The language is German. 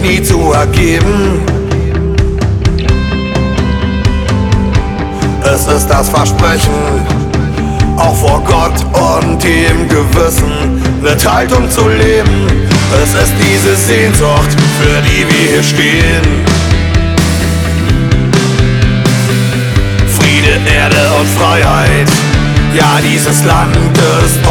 nie zu ergeben. Es ist das Versprechen, auch vor Gott und dem Gewissen, mit Haltung zu leben. Es ist diese Sehnsucht, für die wir hier stehen. Friede, Erde und Freiheit, ja, dieses Land ist